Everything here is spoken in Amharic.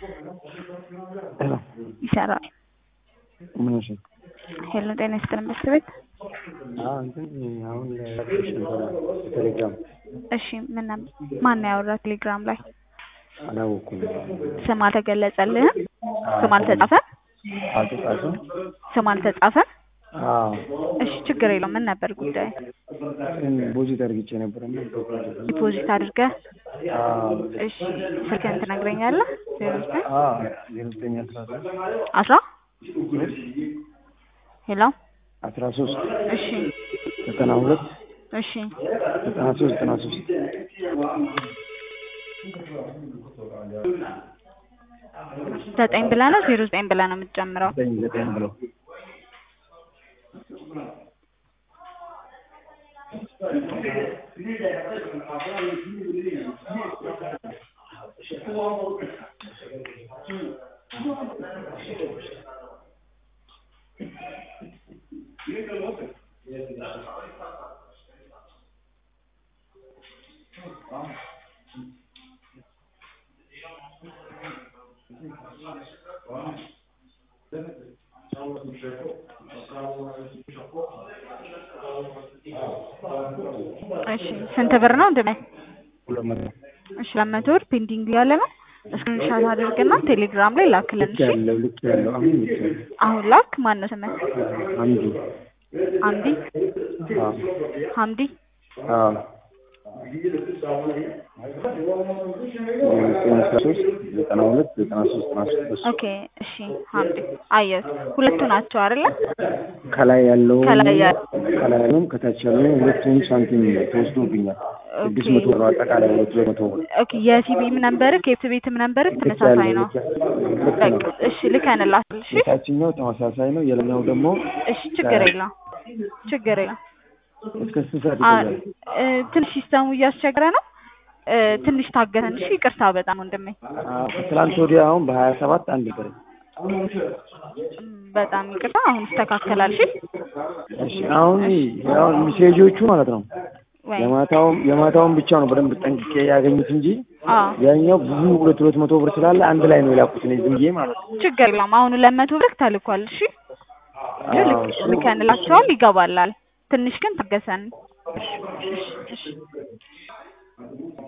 Hello. ይሰራል። ምን እሺ? ሄሎ ጤና ይስጥልን በስቤት። እንትን አሁን ቴሌግራም እሺ ማን ያወራ ቴሌግራም ላይ? አላወኩም። ስም አልተገለጸልህም? ስም አልተጻፈም? አልተጻፈም። ስም አልተጻፈም? አዎ። እሺ ችግር የለውም። ምን ነበር ጉዳይ? ዲፖዚት አድርጌ ነበርና ዲፖዚት አድርገህ? እሺ ስልክህን ትነግረኛለህ? 09 ሄሎ 13 እሺ 92 እሺ 93 9 ብለህ ነው 09 ብለህ ነው የምትጨምረው? 9 ብሎ እሺ ስንት ብር ነው እንደምን? 200 እሺ 200 ብር ፔንዲንግ ያለ ነው። ስክሪንሾት አድርግና ቴሌግራም ላይ ላክልን። እሺ ልክ ያለው አሁን ላክ። ማን ነው ስምህ? አምዲ ሐምዲ አዎ 92 ኦኬ እሺ ሐምዲ አየህ፣ ሁለቱ ናቸው አይደለ? ከላይ ያለው ከታች ያለው ሁለቱም ሳንቲም ተወስዶብኛል። 600 ብር አጠቃላይ 200 ብር። ኦኬ የሲቢም ነበር ከቤትም ነበር ተመሳሳይ ነው። በቃ እሺ ልከንላል። እሺ የታችኛው ተመሳሳይ ነው፣ የላይኛው ደግሞ እሺ ችግር የለም። እስከ 60 ትንሽ ሲስተሙ እያስቸገረ ነው። ትንሽ ታገሰን። እሺ ይቅርታ በጣም ወንድሜ። ከትላንት ወዲያ አሁን በ27 አንድ ብር በጣም ይቅርታ። አሁን ይስተካከላል። እሺ አሁን ያው ሜሴጆቹ ማለት ነው የማታውን ብቻ ነው በደንብ ጠንቅቄ ያገኙት እንጂ ያኛው ብዙ 200 ብር ስላለ አንድ ላይ ነው የላኩት ነው ዝም ብዬ ማለት ነው። ችግር የለም። አሁን 200 ብር ተልኳል። እሺ ልከንላቸዋል፣ ይገባላል። ትንሽ ግን ታገሰን። እሺ